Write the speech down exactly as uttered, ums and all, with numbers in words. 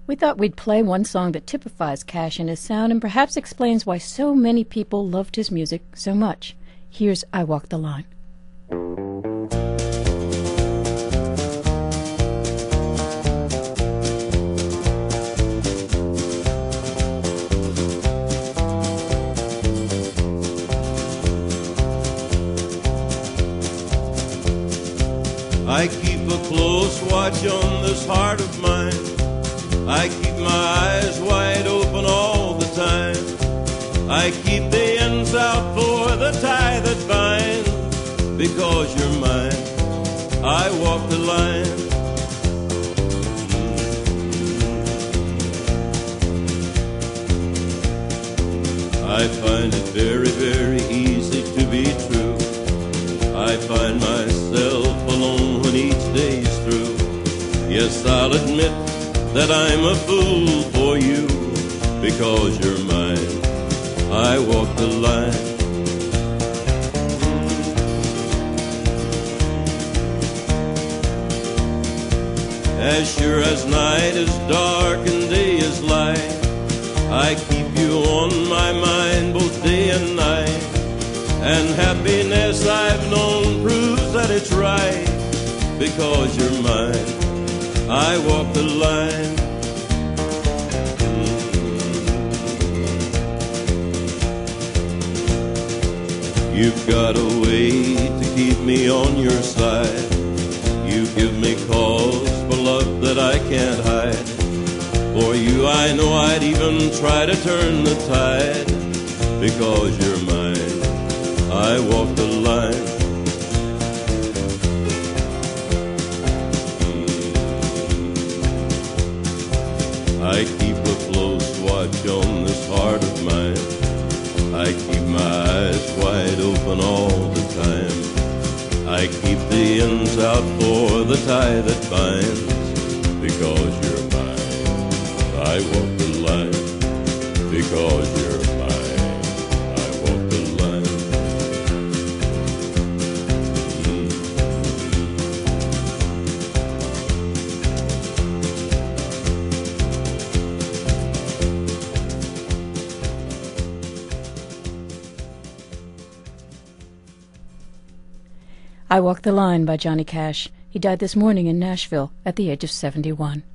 We thought we'd play one song that typifies Cash and his sound and perhaps explains why so many people loved his music so much. Here's I Walk the Line. I keep a close watch on this heart of mine. I keep my eyes wide open all the time. I keep the ends out for the tie that binds. Because you're mine, I walk the line. I find it very, very easy to be true. I find myself alone when each day's through. Yes, I'll admit that I'm a fool for you. Because you're mine, I walk the line. As sure as night is dark and day is light, I keep you on my mind both day and night. And happiness I've known proves that it's right. Because you're mine, I walk the line. You've got a way to keep me on your side. You give me cause for love that I can't hide. For you I know I'd even try to turn the tide. Because you're mine, I walk the line. I keep a close watch on this heart of mine. I keep my eyes wide open all the time. I keep the ends out for the tie that binds. Because you're mine, I walk the line. Because you're mine, I walk the line. I Walk the Line by Johnny Cash. He died this morning in Nashville at the age of seventy-one.